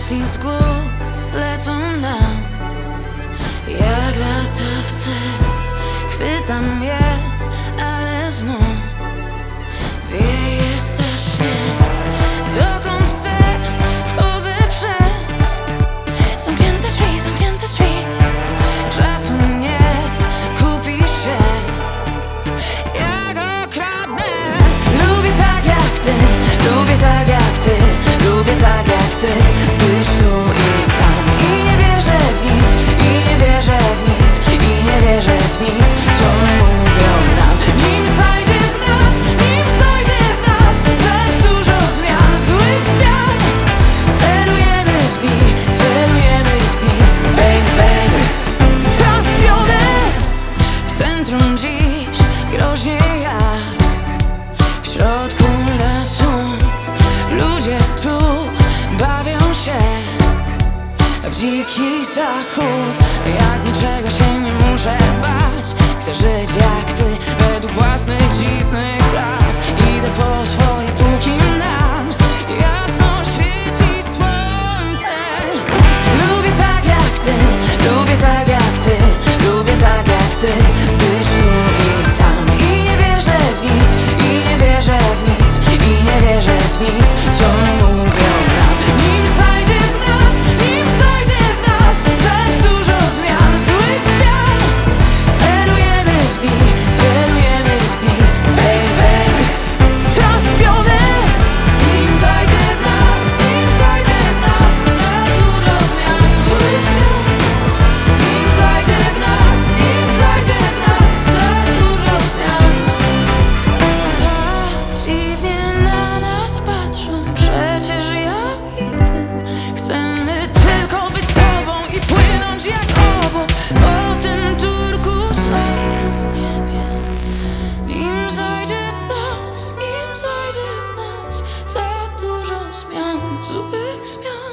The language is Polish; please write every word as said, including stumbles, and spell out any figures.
Myśli z głów lecą nam jak latawce. Chwytam je, ale znów wieje strasznie. Dokąd chcę, wchodzę przez zamknięte drzwi, zamknięte drzwi. Czasu nie kupi się, ja go kradnę. Lubię tak jak ty, lubię tak jak ty, lubię tak jak ty być tu i tam. I nie wierzę w nic, i nie wierzę w nic, i nie wierzę w nic, co mówią nam. Nim zajdzie w nas, nim zajdzie w nas za dużo zmian, złych zmian. Celujemy w nich, celujemy w nich. Bang, bang, trafione w centrum dziś, groźnie jak w środku lasu. Ludzie tu bawią się w dziki zachód. Jak niczego się nie muszę bać, chcę żyć jak ty, według własnych dziwnych praw. Idę po swoje, póki nam jasno świeci słońce. Lubię tak jak ty, lubię tak jak ty, lubię tak jak ty być tu i tam. I nie wierzę w nic, i nie wierzę w nic, i nie wierzę w nic, co mówią nam. Nim zajdzie w nas, nim zajdzie w nas za dużo zmian, złych zmian. Celujemy w nich, celujemy w nich. Bang, bang, trafione. Nim zajdzie w nas, nim zajdzie w nas za dużo zmian, złych zmian. Nim zajdzie w nas, nim zajdzie w nas za dużo zmian. Tak dziwnie na nas patrzą, przecież ja i ty chcemy tylko być sobą i płynąć jak obok po tym turkusowym niebie. Nim zajdzie w nas, nim zajdzie w nas za dużo zmian, złych zmian.